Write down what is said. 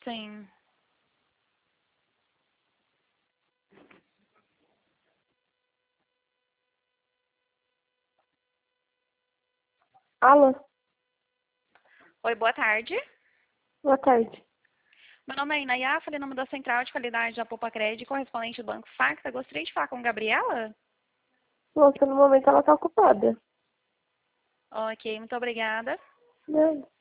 Sim. Alô? Oi, boa tarde. Boa tarde. Meu nome é Inayá, falei em nome da Central de Qualidade da Poupa Crédito, correspondente do Banco Facta. Gostaria de falar com Gabriela? Moça, no momento ela tá ocupada. Ok, muito obrigada. Não.